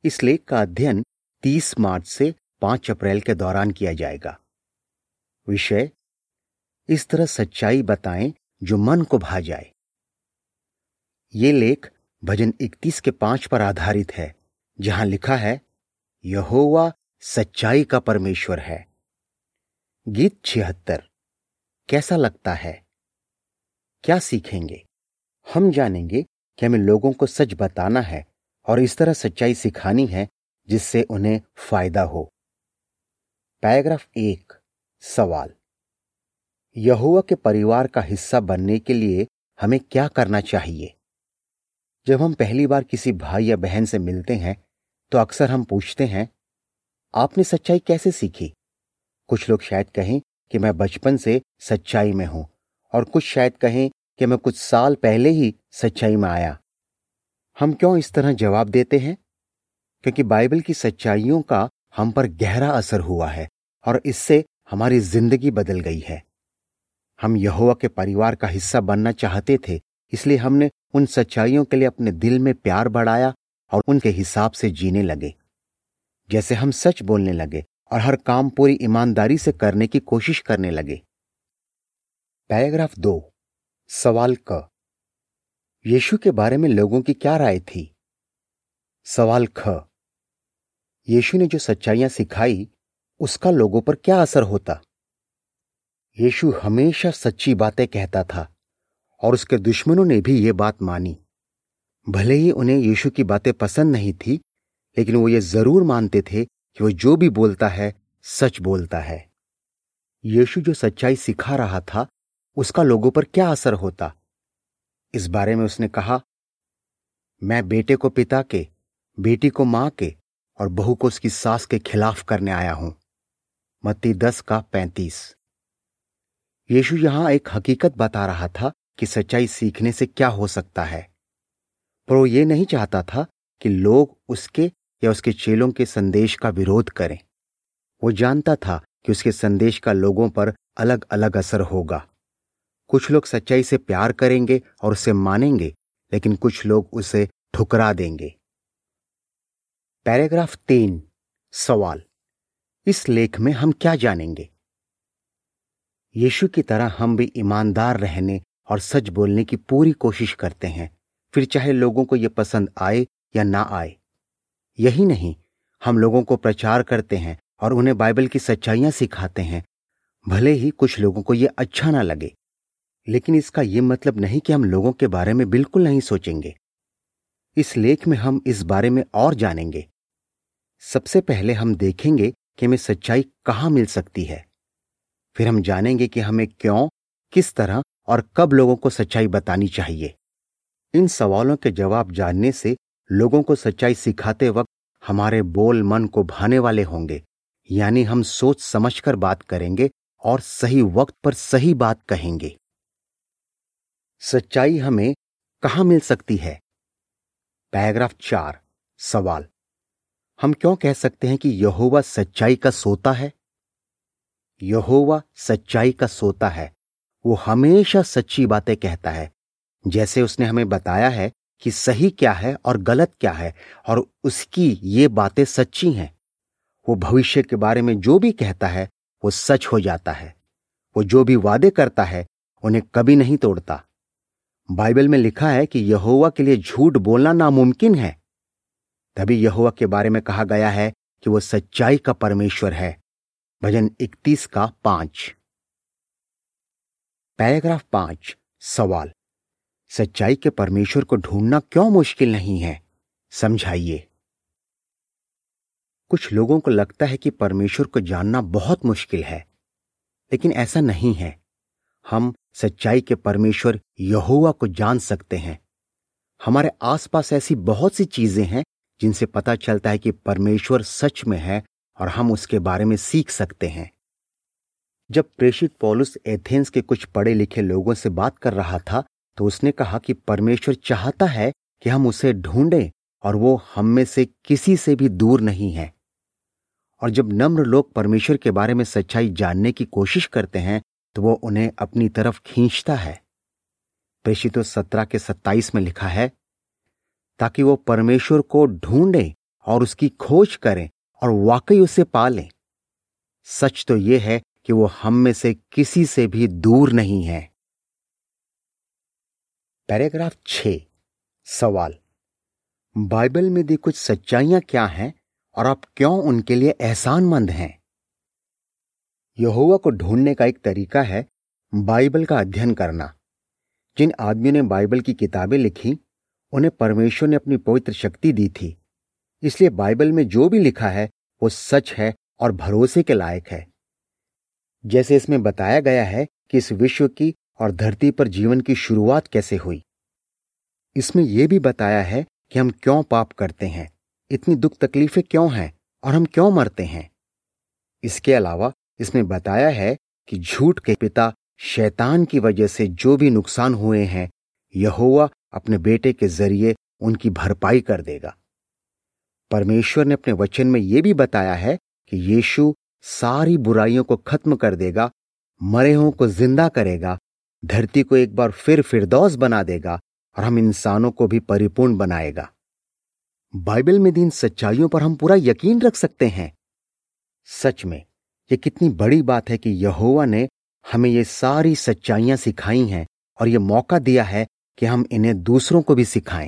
इस लेख का अध्ययन 30 मार्च से 5 अप्रैल के दौरान किया जाएगा। विषय: इस तरह सच्चाई बताएं जो मन को भा जाए। ये लेख भजन 31 के 5 पर आधारित है, जहां लिखा है, यहोवा सच्चाई का परमेश्वर है। गीत 76 कैसा लगता है? क्या सीखेंगे? हम जानेंगे कि हमें लोगों को सच बताना है और इस तरह सच्चाई सिखानी है जिससे उन्हें फायदा हो। पैराग्राफ 1 सवाल: यहोवा के परिवार का हिस्सा बनने के लिए हमें क्या करना चाहिए? जब हम पहली बार किसी भाई या बहन से मिलते हैं तो अक्सर हम पूछते हैं, आपने सच्चाई कैसे सीखी? कुछ लोग शायद कहें कि मैं बचपन से सच्चाई में हूं, और कुछ शायद कहें कि मैं कुछ साल पहले ही सच्चाई में आया। हम क्यों इस तरह जवाब देते हैं? क्योंकि बाइबल की सच्चाइयों का हम पर गहरा असर हुआ है और इससे हमारी जिंदगी बदल गई है। हम यहोवा के परिवार का हिस्सा बनना चाहते थे, इसलिए हमने उन सच्चाइयों के लिए अपने दिल में प्यार बढ़ाया और उनके हिसाब से जीने लगे। जैसे हम सच बोलने लगे और हर काम पूरी ईमानदारी से करने की कोशिश करने लगे। पैराग्राफ 2 सवाल क: यीशु के बारे में लोगों की क्या राय थी? सवाल ख: यीशु ने जो सच्चाइयां सिखाई उसका लोगों पर क्या असर होता? यीशु हमेशा सच्ची बातें कहता था और उसके दुश्मनों ने भी यह बात मानी। भले ही उन्हें यीशु की बातें पसंद नहीं थी, लेकिन वो ये जरूर मानते थे कि वो जो भी बोलता है सच बोलता है। यीशु जो सच्चाई सिखा रहा था उसका लोगों पर क्या असर होता? इस बारे में उसने कहा, मैं बेटे को पिता के, बेटी को मां के और बहू को उसकी सास के खिलाफ करने आया हूं। मत्ती 10:35। यीशु यहां एक हकीकत बता रहा था कि सच्चाई सीखने से क्या हो सकता है, पर वो ये नहीं चाहता था कि लोग उसके या उसके चेलों के संदेश का विरोध करें। वो जानता था कि उसके संदेश का लोगों पर अलग अलग असर होगा। कुछ लोग सच्चाई से प्यार करेंगे और उसे मानेंगे, लेकिन कुछ लोग उसे ठुकरा देंगे। पैराग्राफ 3 सवाल: इस लेख में हम क्या जानेंगे? यीशु की तरह हम भी ईमानदार रहने और सच बोलने की पूरी कोशिश करते हैं, फिर चाहे लोगों को यह पसंद आए या ना आए। यही नहीं, हम लोगों को प्रचार करते हैं और उन्हें बाइबल की सच्चाइयां सिखाते हैं, भले ही कुछ लोगों को यह अच्छा ना लगे। लेकिन इसका यह मतलब नहीं कि हम लोगों के बारे में बिल्कुल नहीं सोचेंगे। इस लेख में हम इस बारे में और जानेंगे। सबसे पहले हम देखेंगे कि हमें सच्चाई कहां मिल सकती है। फिर हम जानेंगे कि हमें क्यों, किस तरह और कब लोगों को सच्चाई बतानी चाहिए। इन सवालों के जवाब जानने से लोगों को सच्चाई सिखाते वक्त हमारे बोल मन को भाने वाले होंगे, यानी हम सोच समझकर बात करेंगे और सही वक्त पर सही बात कहेंगे। सच्चाई हमें कहां मिल सकती है? पैराग्राफ 4 सवाल: हम क्यों कह सकते हैं कि यहोवा सच्चाई का सोता है? यहोवा सच्चाई का सोता है। वो हमेशा सच्ची बातें कहता है, जैसे उसने हमें बताया है कि सही क्या है और गलत क्या है, और उसकी ये बातें सच्ची हैं। वो भविष्य के बारे में जो भी कहता है वो सच हो जाता है। वो जो भी वादे करता है उन्हें कभी नहीं तोड़ता। बाइबल में लिखा है कि यहोवा के लिए झूठ बोलना नामुमकिन है। तभी यहोवा के बारे में कहा गया है कि वो सच्चाई का परमेश्वर है। भजन 31:5। पैराग्राफ 5 सवाल: सच्चाई के परमेश्वर को ढूंढना क्यों मुश्किल नहीं है? समझाइए। कुछ लोगों को लगता है कि परमेश्वर को जानना बहुत मुश्किल है, लेकिन ऐसा नहीं है। हम सच्चाई के परमेश्वर यहोवा को जान सकते हैं। हमारे आसपास ऐसी बहुत सी चीजें हैं जिनसे पता चलता है कि परमेश्वर सच में है और हम उसके बारे में सीख सकते हैं। जब प्रेषित पौलुस एथेंस के कुछ पढ़े लिखे लोगों से बात कर रहा था तो उसने कहा कि परमेश्वर चाहता है कि हम उसे ढूंढें और वो हम में से किसी से भी दूर नहीं है। और जब नम्र लोग परमेश्वर के बारे में सच्चाई जानने की कोशिश करते हैं तो वो उन्हें अपनी तरफ खींचता है। प्रेषितों 17:27 में लिखा है, ताकि वो परमेश्वर को ढूंढें और उसकी खोज करें और वाकई उसे पालें। सच तो यह है कि वो हम में से किसी से भी दूर नहीं है। पैराग्राफ 6 सवाल, बाइबल में दी कुछ सच्चाइयां क्या हैं और आप क्यों उनके लिए एहसानमंद हैं? यहोवा को ढूंढने का एक तरीका है बाइबल का अध्ययन करना। जिन आदमियों ने बाइबल की किताबें लिखी, उन्हें परमेश्वर ने अपनी पवित्र शक्ति दी थी। इसलिए बाइबल में जो भी लिखा है वो सच है और भरोसे के लायक है। जैसे इसमें बताया गया है कि इस विश्व की और धरती पर जीवन की शुरुआत कैसे हुई। इसमें यह भी बताया है कि हम क्यों पाप करते हैं, इतनी दुख तकलीफें क्यों हैं और हम क्यों मरते हैं। इसके अलावा इसमें बताया है कि झूठ के पिता शैतान की वजह से जो भी नुकसान हुए हैं, यहोवा अपने बेटे के जरिए उनकी भरपाई कर देगा। परमेश्वर ने अपने वचन में यह भी बताया है कि यीशु सारी बुराइयों को खत्म कर देगा, मरे हुओं को जिंदा करेगा, धरती को एक बार फिर फिरदौस बना देगा और हम इंसानों को भी परिपूर्ण बनाएगा। बाइबल में दी इन सच्चाइयों पर हम पूरा यकीन रख सकते हैं। सच में यह कितनी बड़ी बात है कि यहोवा ने हमें ये सारी सच्चाइयां सिखाई हैं और यह मौका दिया है कि हम इन्हें दूसरों को भी सिखाएं।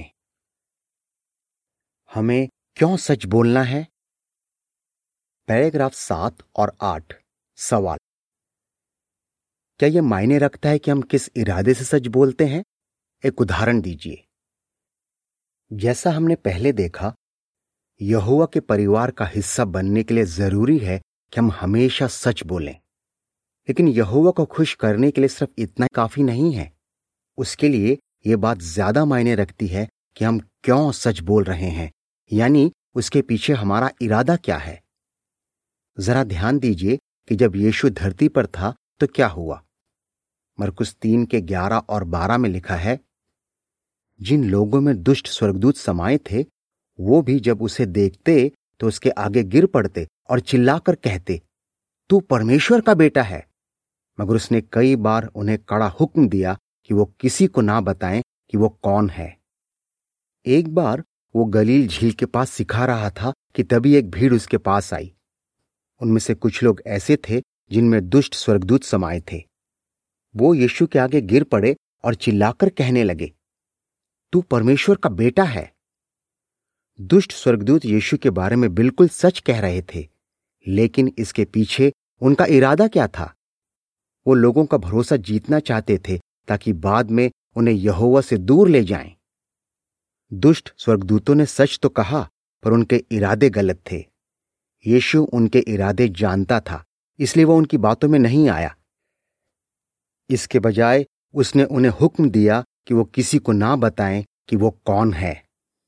हमें क्यों सच बोलना है? पैराग्राफ 7 और 8 सवाल, क्या यह मायने रखता है कि हम किस इरादे से सच बोलते हैं? एक उदाहरण दीजिए। जैसा हमने पहले देखा, यहोवा के परिवार का हिस्सा बनने के लिए जरूरी है कि हम हमेशा सच बोलें। लेकिन यहोवा को खुश करने के लिए सिर्फ इतना काफी नहीं है। उसके लिए यह बात ज्यादा मायने रखती है कि हम क्यों सच बोल रहे हैं, यानी उसके पीछे हमारा इरादा क्या है। जरा ध्यान दीजिए कि जब यीशु धरती पर था तो क्या हुआ। मरकुस 3 के 11 और 12 में लिखा है, जिन लोगों में दुष्ट स्वर्गदूत समाये थे, वो भी जब उसे देखते तो उसके आगे गिर पड़ते और चिल्लाकर कहते, तू परमेश्वर का बेटा है। मगर उसने कई बार उन्हें कड़ा हुक्म दिया कि वो किसी को ना बताएं कि वो कौन है। एक बार वो गलील झील के पास सिखा रहा था कि तभी एक भीड़ उसके पास आई। उनमें से कुछ लोग ऐसे थे जिनमें दुष्ट स्वर्गदूत समाये थे। वो यीशु के आगे गिर पड़े और चिल्लाकर कहने लगे, तू परमेश्वर का बेटा है। दुष्ट स्वर्गदूत यीशु के बारे में बिल्कुल सच कह रहे थे, लेकिन इसके पीछे उनका इरादा क्या था? वो लोगों का भरोसा जीतना चाहते थे ताकि बाद में उन्हें यहोवा से दूर ले जाएं। दुष्ट स्वर्गदूतों ने सच तो कहा, पर उनके इरादे गलत थे। यीशु उनके इरादे जानता था, इसलिए वो उनकी बातों में नहीं आया। इसके बजाय उसने उन्हें हुक्म दिया कि वो किसी को ना बताएं कि वो कौन है।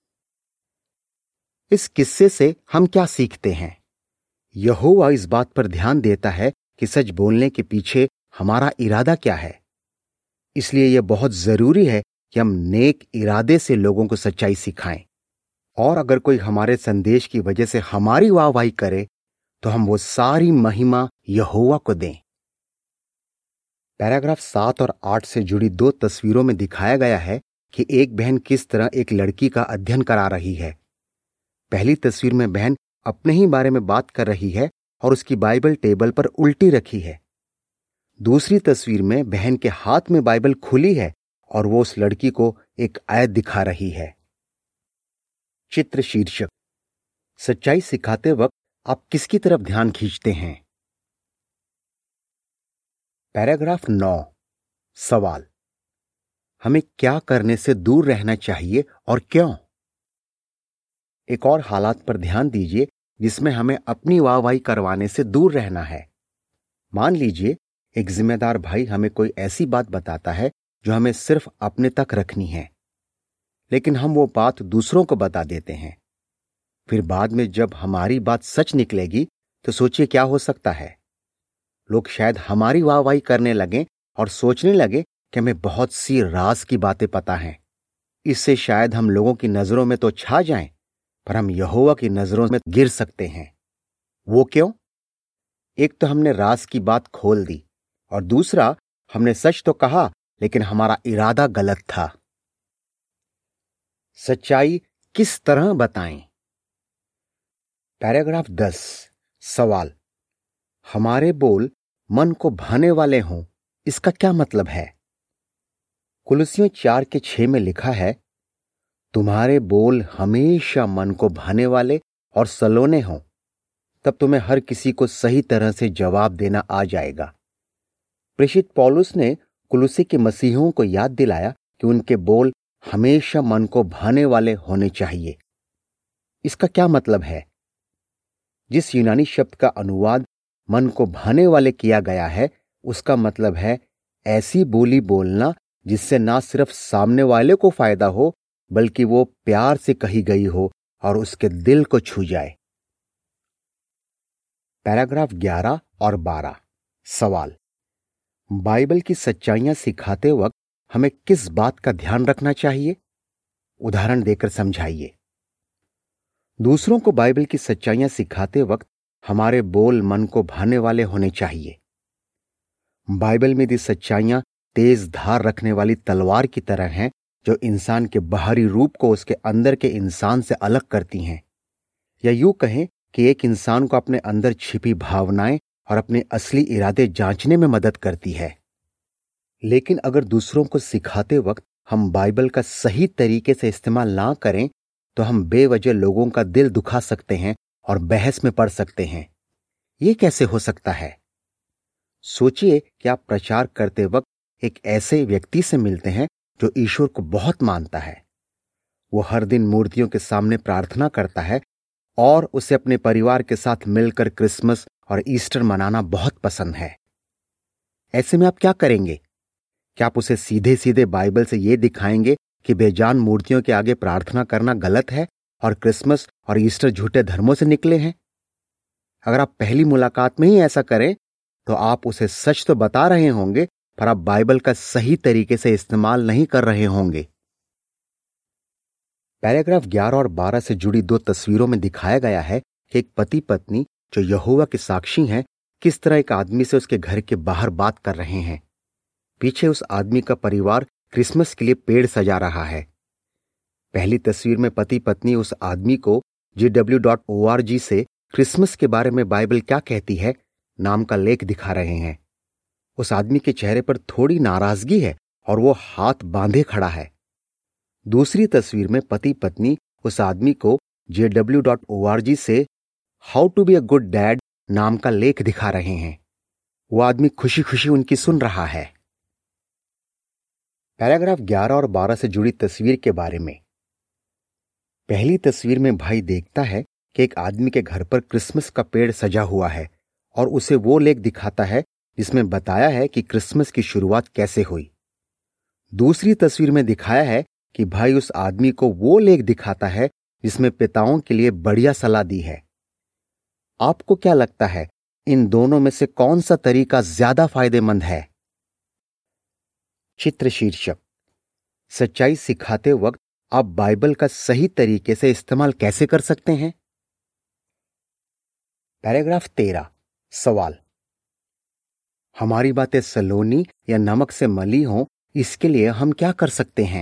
इस किस्से से हम क्या सीखते हैं? यहोवा इस बात पर ध्यान देता है कि सच बोलने के पीछे हमारा इरादा क्या है। इसलिए यह बहुत जरूरी है कि हम नेक इरादे से लोगों को सच्चाई सिखाएं। और अगर कोई हमारे संदेश की वजह से हमारी वाहवाही करे तो हम वो सारी महिमा यहोवा को दें। पैराग्राफ 7 और 8 से जुड़ी 2 तस्वीरों में दिखाया गया है कि एक बहन किस तरह एक लड़की का अध्ययन करा रही है। पहली तस्वीर में बहन अपने ही बारे में बात कर रही है और उसकी बाइबल टेबल पर उल्टी रखी है। दूसरी तस्वीर में बहन के हाथ में बाइबल खुली है और वो उस लड़की को एक आयत दिखा रही है। चित्र शीर्षक, सच्चाई सिखाते वक्त आप किसकी तरफ ध्यान खींचते हैं? पैराग्राफ 9 सवाल, हमें क्या करने से दूर रहना चाहिए और क्यों? एक और हालात पर ध्यान दीजिए जिसमें हमें अपनी वाहवाही करवाने से दूर रहना है। मान लीजिए एक जिम्मेदार भाई हमें कोई ऐसी बात बताता है जो हमें सिर्फ अपने तक रखनी है, लेकिन हम वो बात दूसरों को बता देते हैं। फिर बाद में जब हमारी बात सच निकलेगी तो सोचिए क्या हो सकता है। लोग शायद हमारी वाहवाही करने लगें और सोचने लगे कि हमें बहुत सी राज की बातें पता हैं। इससे शायद हम लोगों की नजरों में तो छा जाएं, पर हम यहोवा की नजरों में गिर सकते हैं। वो क्यों? एक तो हमने राज की बात खोल दी और दूसरा हमने सच तो कहा लेकिन हमारा इरादा गलत था। सच्चाई किस तरह बताएं? पैराग्राफ 10 सवाल, हमारे बोल मन को भाने वाले हों, इसका क्या मतलब है? कुलुस्सियों 4:6 में लिखा है, तुम्हारे बोल हमेशा मन को भाने वाले और सलोने हों, तब तुम्हें हर किसी को सही तरह से जवाब देना आ जाएगा। प्रेषित पौलुस ने कुलुस्सी के मसीहियों को याद दिलाया कि उनके बोल हमेशा मन को भाने वाले होने चाहिए। इसका क्या मतलब है? जिस यूनानी शब्द का अनुवाद मन को भाने वाले किया गया है, उसका मतलब है ऐसी बोली बोलना जिससे ना सिर्फ सामने वाले को फायदा हो, बल्कि वो प्यार से कही गई हो और उसके दिल को छू जाए। पैराग्राफ 11 और 12 सवाल, बाइबल की सच्चाइयां सिखाते वक्त हमें किस बात का ध्यान रखना चाहिए? उदाहरण देकर समझाइए। दूसरों को बाइबल की सच्चाइयां सिखाते वक्त हमारे बोल मन को भाने वाले होने चाहिए। बाइबल में दी सच्चाइयां तेज धार रखने वाली तलवार की तरह हैं, जो इंसान के बाहरी रूप को उसके अंदर के इंसान से अलग करती हैं। या यूं कहें कि एक इंसान को अपने अंदर छिपी भावनाएं और अपने असली इरादे जांचने में मदद करती है। लेकिन अगर दूसरों को सिखाते वक्त हम बाइबल का सही तरीके से इस्तेमाल ना करें, तो हम बेवजह लोगों का दिल दुखा सकते हैं और बहस में पड़ सकते हैं। यह कैसे हो सकता है? सोचिए कि आप प्रचार करते वक्त एक ऐसे व्यक्ति से मिलते हैं जो ईश्वर को बहुत मानता है। वो हर दिन मूर्तियों के सामने प्रार्थना करता है और उसे अपने परिवार के साथ मिलकर क्रिसमस और ईस्टर मनाना बहुत पसंद है। ऐसे में आप क्या करेंगे? क्या आप उसे सीधे सीधे बाइबल से यह दिखाएंगे कि बेजान मूर्तियों के आगे प्रार्थना करना गलत है और क्रिसमस और ईस्टर झूठे धर्मों से निकले हैं? अगर आप पहली मुलाकात में ही ऐसा करें, तो आप उसे सच तो बता रहे होंगे, पर आप बाइबल का सही तरीके से इस्तेमाल नहीं कर रहे होंगे। पैराग्राफ 11 और 12 से जुड़ी 2 तस्वीरों में दिखाया गया है कि एक पति पत्नी जो यहोवा के साक्षी हैं, किस तरह एक आदमी से उसके घर के बाहर बात कर रहे हैं। पीछे उस आदमी का परिवार क्रिसमस के लिए पेड़ सजा रहा है। पहली तस्वीर में पति पत्नी उस आदमी को gw.org से क्रिसमस के बारे में बाइबल क्या कहती है नाम का लेख दिखा रहे हैं। उस आदमी के चेहरे पर थोड़ी नाराजगी है और वो हाथ बांधे खड़ा है। दूसरी तस्वीर में पति पत्नी उस आदमी को jw.org से how to be a good dad नाम का लेख दिखा रहे हैं। वो आदमी खुशी खुशी उनकी सुन रहा है। पैराग्राफ 11 और 12 से जुड़ी तस्वीर के बारे में। पहली तस्वीर में भाई देखता है कि एक आदमी के घर पर क्रिसमस का पेड़ सजा हुआ है और उसे वो लेख दिखाता है जिसमें बताया है कि क्रिसमस की शुरुआत कैसे हुई। दूसरी तस्वीर में दिखाया है कि भाई उस आदमी को वो लेख दिखाता है जिसमें पिताओं के लिए बढ़िया सलाह दी है। आपको क्या लगता है, इन दोनों में से कौन सा तरीका ज्यादा फायदेमंद है? चित्र शीर्षक, सच्चाई सिखाते वक्त आप बाइबल का सही तरीके से इस्तेमाल कैसे कर सकते हैं? पैराग्राफ 13 सवाल, हमारी बातें सलोनी या नमक से मली हों, इसके लिए हम क्या कर सकते हैं?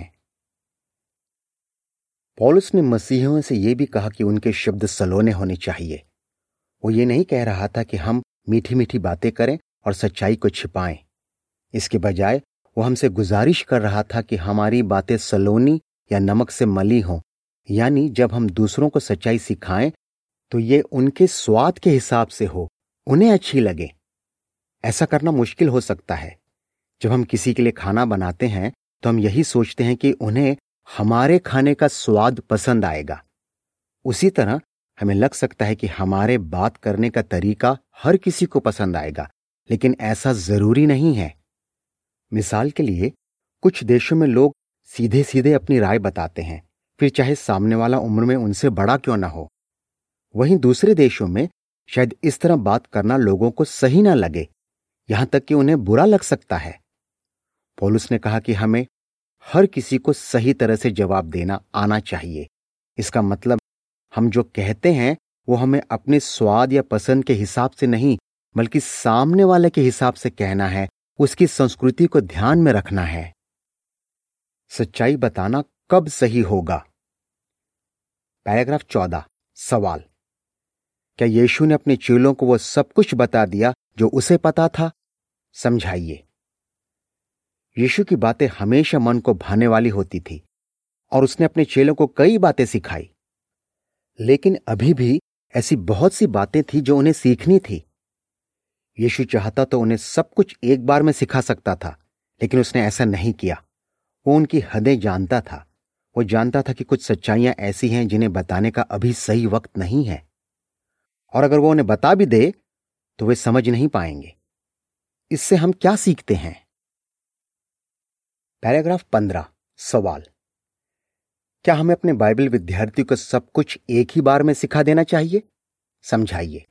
पौलुस ने मसीहियों से यह भी कहा कि उनके शब्द सलोने होने चाहिए। वो ये नहीं कह रहा था कि हम मीठी मीठी बातें करें और सच्चाई को छिपाएं। इसके बजाय वो हमसे गुजारिश कर रहा था कि हमारी बातें सलोनी या नमक से मली हों, यानी जब हम दूसरों को सच्चाई सिखाएं तो ये उनके स्वाद के हिसाब से हो, उन्हें अच्छी लगे। ऐसा करना मुश्किल हो सकता है। जब हम किसी के लिए खाना बनाते हैं तो हम यही सोचते हैं कि उन्हें हमारे खाने का स्वाद पसंद आएगा। उसी तरह हमें लग सकता है कि हमारे बात करने का तरीका हर किसी को पसंद आएगा, लेकिन ऐसा जरूरी नहीं है। मिसाल के लिए, कुछ देशों में लोग सीधे सीधे अपनी राय बताते हैं, फिर चाहे सामने वाला उम्र में उनसे बड़ा क्यों ना हो। वहीं दूसरे देशों में शायद इस तरह बात करना लोगों को सही ना लगे, यहां तक कि उन्हें बुरा लग सकता है। पौलुस ने कहा कि हमें हर किसी को सही तरह से जवाब देना आना चाहिए। इसका मतलब हम जो कहते हैं वो हमें अपने स्वाद या पसंद के हिसाब से नहीं, बल्कि सामने वाले के हिसाब से कहना है, उसकी संस्कृति को ध्यान में रखना है। सच्चाई बताना कब सही होगा? पैराग्राफ 14 सवाल, क्या यीशु ने अपने चेलों को वो सब कुछ बता दिया जो उसे पता था? समझाइए। यीशु की बातें हमेशा मन को भाने वाली होती थी और उसने अपने चेलों को कई बातें सिखाई, लेकिन अभी भी ऐसी बहुत सी बातें थी जो उन्हें सीखनी थी। यीशु चाहता तो उन्हें सब कुछ एक बार में सिखा सकता था, लेकिन उसने ऐसा नहीं किया। वो उनकी हदें जानता था। वो जानता था कि कुछ सच्चाइयां ऐसी हैं जिन्हें बताने का अभी सही वक्त नहीं है, और अगर वो उन्हें बता भी दे तो वे समझ नहीं पाएंगे। इससे हम क्या सीखते हैं? पैराग्राफ 15, सवाल। क्या हमें अपने बाइबल विद्यार्थियों को सब कुछ एक ही बार में सिखा देना चाहिए? समझाइए।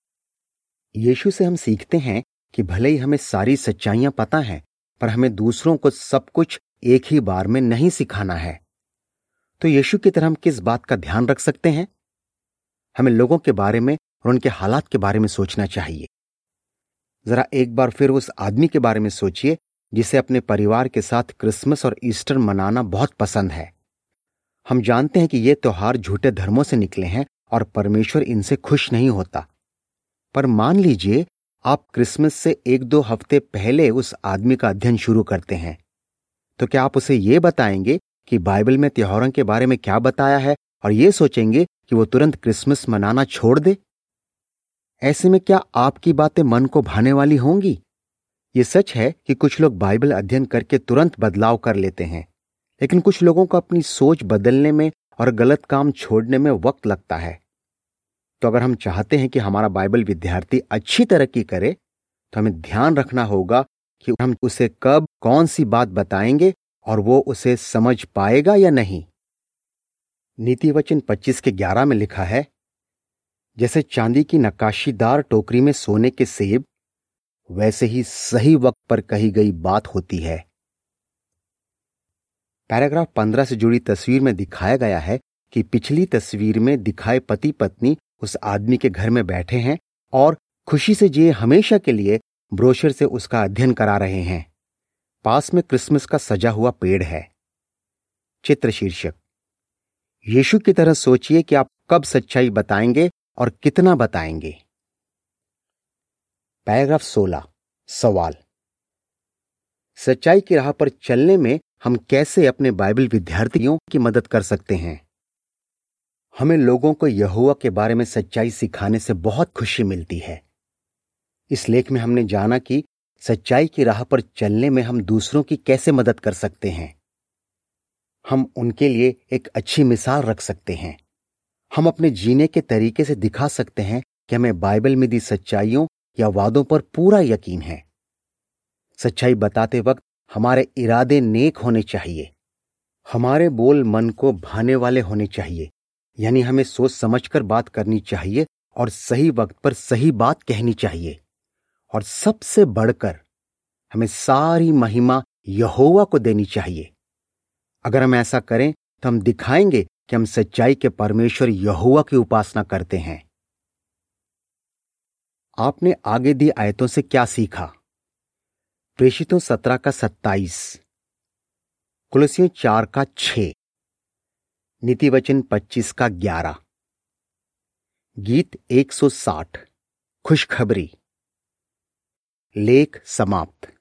यीशु से हम सीखते हैं कि भले ही हमें सारी सच्चाइयां पता हैं, पर हमें दूसरों को सब कुछ एक ही बार में नहीं सिखाना है। तो यीशु की तरह हम किस बात का ध्यान रख सकते हैं? हमें लोगों के बारे में और उनके हालात के बारे में सोचना चाहिए। जरा एक बार फिर उस आदमी के बारे में सोचिए जिसे अपने परिवार के साथ क्रिसमस और ईस्टर मनाना बहुत पसंद है। हम जानते हैं कि ये त्योहार झूठे धर्मों से निकले हैं और परमेश्वर इनसे खुश नहीं होता। पर मान लीजिए आप क्रिसमस से 1-2 हफ्ते पहले उस आदमी का अध्ययन शुरू करते हैं, तो क्या आप उसे ये बताएंगे कि बाइबल में त्योहारों के बारे में क्या बताया है और ये सोचेंगे कि वो तुरंत क्रिसमस मनाना छोड़ दे? ऐसे में क्या आपकी बातें मन को भाने वाली होंगी? ये सच है कि कुछ लोग बाइबल अध्ययन करके तुरंत बदलाव कर लेते हैं, लेकिन कुछ लोगों को अपनी सोच बदलने में और गलत काम छोड़ने में वक्त लगता है। तो अगर हम चाहते हैं कि हमारा बाइबल विद्यार्थी अच्छी तरक्की करे, तो हमें ध्यान रखना होगा कि हम उसे कब कौन सी बात बताएंगे और वो उसे समझ पाएगा या नहीं। नीति वचन 25:11 में लिखा है, जैसे चांदी की नक्काशीदार टोकरी में सोने के सेब, वैसे ही सही वक्त पर कही गई बात होती है। पैराग्राफ 15 से जुड़ी तस्वीर में दिखाया गया है कि पिछली तस्वीर में दिखाए पति पत्नी उस आदमी के घर में बैठे हैं और खुशी से जिए हमेशा के लिए ब्रोशर से उसका अध्ययन करा रहे हैं। पास में क्रिसमस का सजा हुआ पेड़ है। चित्र शीर्षक, यीशु की तरह सोचिए कि आप कब सच्चाई बताएंगे और कितना बताएंगे। पैराग्राफ 16, सवाल। सच्चाई की राह पर चलने में हम कैसे अपने बाइबल विद्यार्थियों की मदद कर सकते हैं? हमें लोगों को यहोवा के बारे में सच्चाई सिखाने से बहुत खुशी मिलती है। इस लेख में हमने जाना कि सच्चाई की राह पर चलने में हम दूसरों की कैसे मदद कर सकते हैं। हम उनके लिए एक अच्छी मिसाल रख सकते हैं। हम अपने जीने के तरीके से दिखा सकते हैं कि हमें बाइबल में दी सच्चाइयों या वादों पर पूरा यकीन है। सच्चाई बताते वक्त हमारे इरादे नेक होने चाहिए। हमारे बोल मन को भाने वाले होने चाहिए, यानी हमें सोच समझकर बात करनी चाहिए और सही वक्त पर सही बात कहनी चाहिए। और सबसे बढ़कर हमें सारी महिमा यहोवा को देनी चाहिए। अगर हम ऐसा करें तो हम दिखाएंगे कि हम सच्चाई के परमेश्वर यहोवा की उपासना करते हैं। आपने आगे दी आयतों से क्या सीखा? प्रेषितों 17:27, कुलुस्सियों 4:6, नीति वचन 25:11, गीत 160, खुशखबरी। लेख समाप्त।